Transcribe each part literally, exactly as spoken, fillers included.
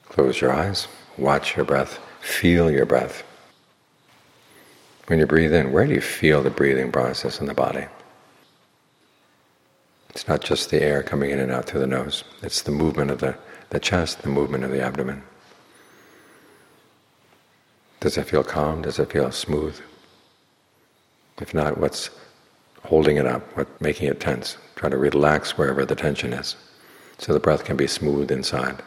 Close your eyes, watch your breath, feel your breath. When you breathe in, where do you feel the breathing process in the body? It's not just the air coming in and out through the nose. It's the movement of the, the chest, the movement of the abdomen. Does it feel calm? Does it feel smooth? If not, what's holding it up? What's making it tense? Try to relax wherever the tension is, so the breath can be smooth inside.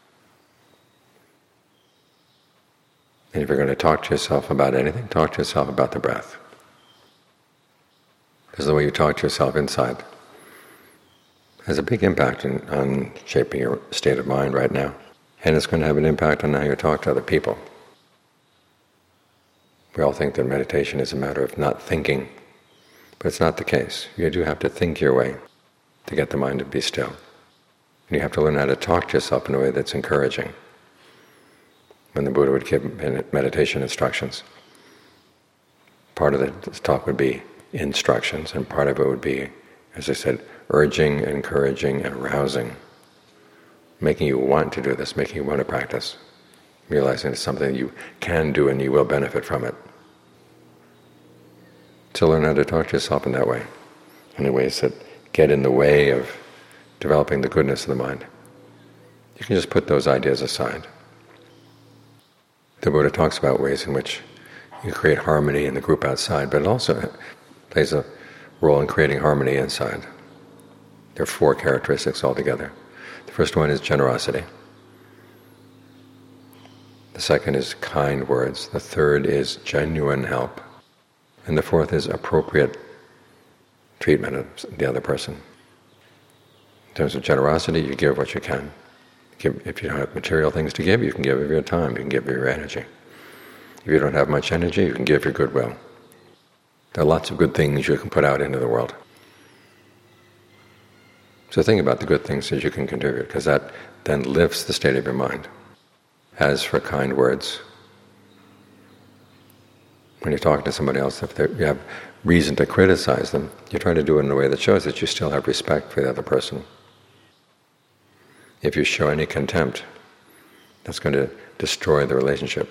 And if you're going to talk to yourself about anything, talk to yourself about the breath. Because the way you talk to yourself inside has a big impact in, on shaping your state of mind right now. And it's going to have an impact on how you talk to other people. We all think that meditation is a matter of not thinking, but it's not the case. You do have to think your way to get the mind to be still. And you have to learn how to talk to yourself in a way that's encouraging. When the Buddha would give meditation instructions, part of the talk would be instructions, and part of it would be, as I said, urging, encouraging, and arousing, making you want to do this, making you want to practice, realizing it's something you can do and you will benefit from it. To learn how to talk to yourself in that way, in ways that get in the way of developing the goodness of the mind. You can just put those ideas aside. The Buddha talks about ways in which you create harmony in the group outside, but it also plays a role in creating harmony inside. There are four characteristics altogether. The first one is generosity. The second is kind words. The third is genuine help. And the fourth is appropriate treatment of the other person. In terms of generosity, you give what you can. Give, if you don't have material things to give, you can give of your time, you can give of your energy. If you don't have much energy, you can give your goodwill. There are lots of good things you can put out into the world. So think about the good things that you can contribute, because that then lifts the state of your mind. As for kind words, when you're talking to somebody else, if you have reason to criticize them, you try to do it in a way that shows that you still have respect for the other person. If you show any contempt, that's going to destroy the relationship.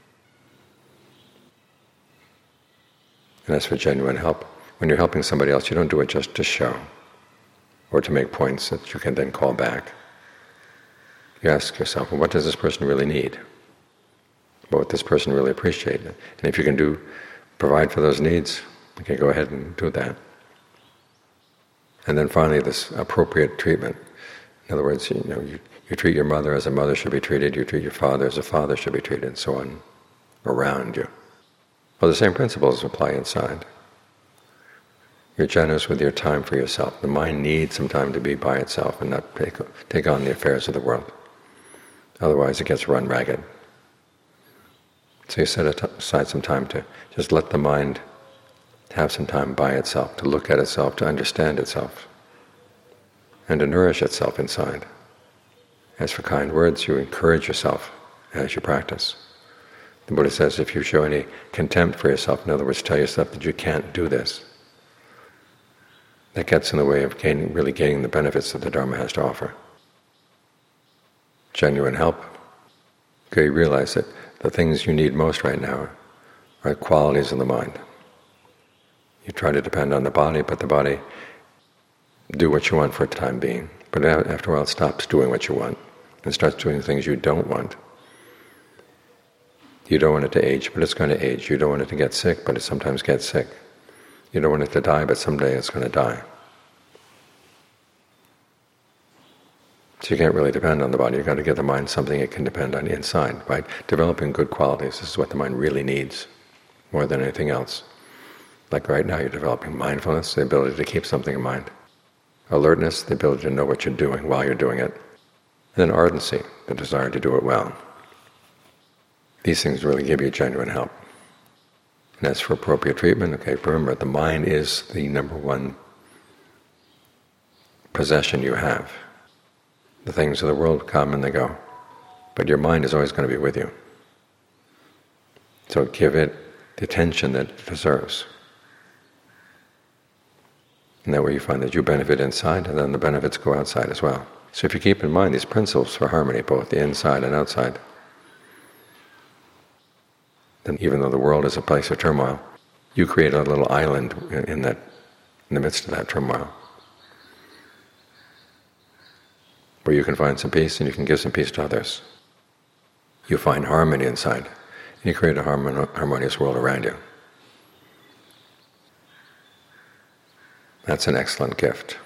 And as for genuine help, when you're helping somebody else, you don't do it just to show or to make points that you can then call back. You ask yourself, well, what does this person really need? What would this person really appreciate? And if you can do, provide for those needs, you can go ahead and do that. And then finally, this appropriate treatment. In other words, you know, you, you treat your mother as a mother should be treated, you treat your father as a father should be treated, and so on, around you. Well, the same principles apply inside. You're generous with your time for yourself. The mind needs some time to be by itself and not take, take on the affairs of the world. Otherwise it gets run ragged. So you set aside some time to just let the mind have some time by itself, to look at itself, to understand itself, and to nourish itself inside. As for kind words, you encourage yourself as you practice. The Buddha says if you show any contempt for yourself, in other words, tell yourself that you can't do this, that gets in the way of gaining, really gaining the benefits that the Dharma has to offer. Genuine help. Okay, you realize that the things you need most right now are qualities of the mind. You try to depend on the body, but the body do what you want for the time being. But after a while it stops doing what you want and starts doing things you don't want. You don't want it to age, but it's going to age. You don't want it to get sick, but it sometimes gets sick. You don't want it to die, but someday it's going to die. So you can't really depend on the body. You've got to give the mind something it can depend on inside, right? Developing good qualities, this is what the mind really needs, more than anything else. Like right now you're developing mindfulness, the ability to keep something in mind. Alertness, the ability to know what you're doing while you're doing it. And then ardency, the desire to do it well. These things really give you genuine help. And as for appropriate treatment, okay, remember, the mind is the number one possession you have. The things of the world come and they go, but your mind is always going to be with you. So give it the attention that it deserves. And that way you find that you benefit inside, and then the benefits go outside as well. So if you keep in mind these principles for harmony, both the inside and outside, then even though the world is a place of turmoil, you create a little island in that, in the midst of that turmoil, where you can find some peace and you can give some peace to others. You find harmony inside, and you create a harmonious world around you. That's an excellent gift.